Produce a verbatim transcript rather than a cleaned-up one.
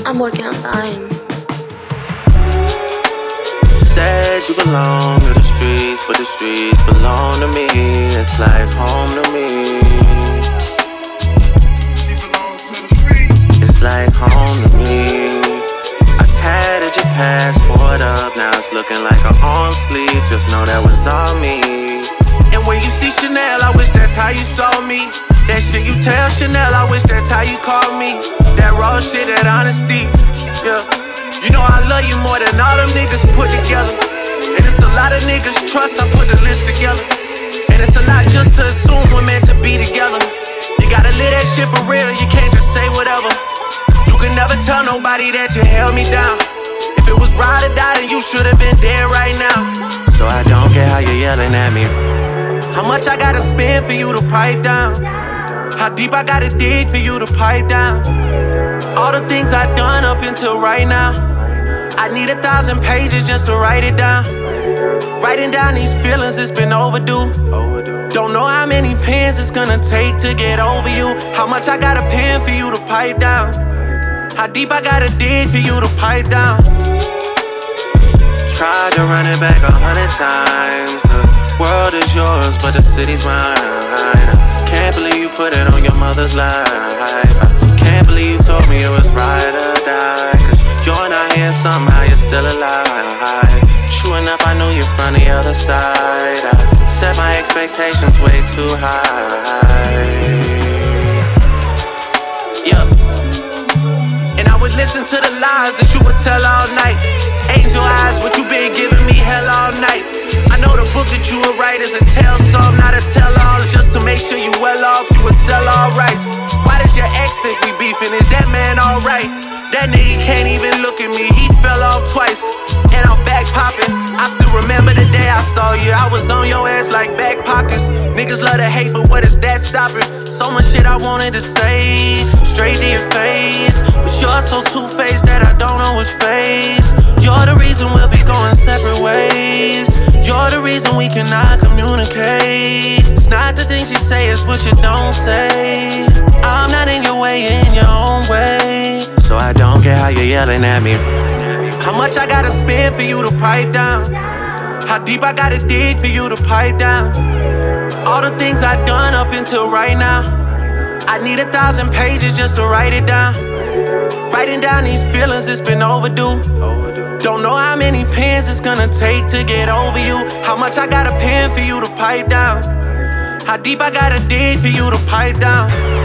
I'm working on dying. Said you belong to the streets, but the streets belong to me. It's like home to me. It's like home to me. I tatted your passport up, now it's looking like a arm sleeve. Just know that was all me. And when you see Chanel, I wish that's how you saw me. That shit you tell Chanel, I wish that's how you call me. That raw shit, that honesty, yeah. You know I love you more than all them niggas put together. And it's a lot of niggas trust, I put the list together. And it's a lot just to assume we're meant to be together. You gotta live that shit for real, you can't just say whatever. You can never tell nobody that you held me down. If it was ride or die, then you should've been dead right now. So I don't get how you're yelling at me. How much I gotta spend for you to pipe down? How deep I gotta dig for you to pipe down? All the things I've done up until right now, I need a thousand pages just to write it down. Writing down these feelings, it's been overdue. Don't know how many pens it's gonna take to get over you. How much I gotta pen for you to pipe down? How deep I gotta dig for you to pipe down? Tried to run it back a hundred times. The world is yours, but the city's mine. Can't believe you put it on your mother's life. I can't believe you told me it was ride or die. Cause you're not here, somehow you're still alive. True enough, I knew you from the other side. I set my expectations way too high. Yup. And I would listen to the lies that you would tell all night. Angel eyes, but you been giving me hell all night. I know the book that you would write is a tell some, not a tell all. Just to make sure you well off, you would sell all rights. Why does your ex think we beefing? Is that man alright? That nigga can't even look at me, he fell off twice. And I'm back popping. I still remember the day I saw you. I was on your ass like back pockets. Niggas love to hate, but what is that stopping? So much shit I wanted to say, straight to your face. But you're so two-faced that I don't know which face. You're the reason we'll be going separate ways. You're the reason we cannot communicate. It's not the things you say, it's what you don't say. I'm not in your way, in your own way. So I don't get how you're yelling at me. How much I gotta spend for you to pipe down? How deep I gotta dig for you to pipe down? All the things I've done up until right now, I need a thousand pages just to write it down. Writing down these feelings, it's been overdue. Don't know how many pens it's gonna take to get over you. How much I gotta pen for you to pipe down? How deep I gotta dig for you to pipe down?